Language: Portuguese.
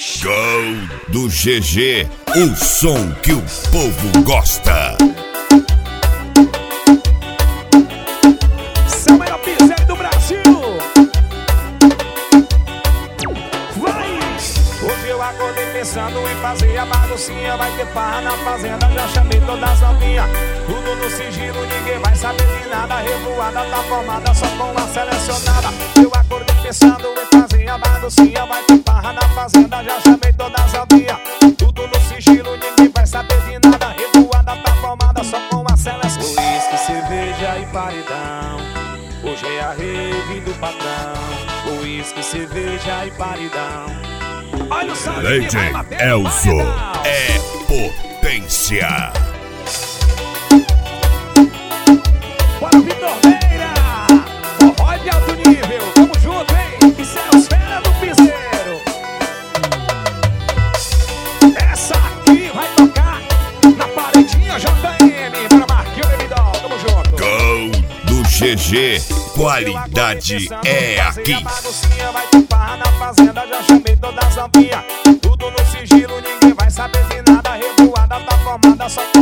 Show do GG, o som que o povo gosta. Seu melhor piseiro do Brasil. Vai! Hoje eu acordei pensando em fazer a baguncinha. Vai ter farra na fazenda, já chamei todas as novinhas. Tudo no sigilo, ninguém vai saber de nada. Revoada tá formada só com a selecionada. Eu acordei pensando em fazer a baguncinha. Vai ter farra na fazenda, já chamei todas as novinhas. Tudo no sigilo, ninguém vai saber de nada. Revoada tá formada só com a selecionada. Uísque, cerveja e paredão. Hoje é a rave do patrão. Uísque, cerveja e paredão. Olha o som. Legend Elzo é potência. Bora, Vitorneira! Forró de alto nível, tamo junto, hein? Isso é os fera do piseiro. Essa aqui vai tocar na paredinha JM pra Marquinhos Bebidol, tamo junto. Gol do GG, qualidade é aqui. Vai ter farra na fazenda, já chamei todas as novinhas. Tudo no sigilo, ninguém vai saber de nada. Revoada tá formada só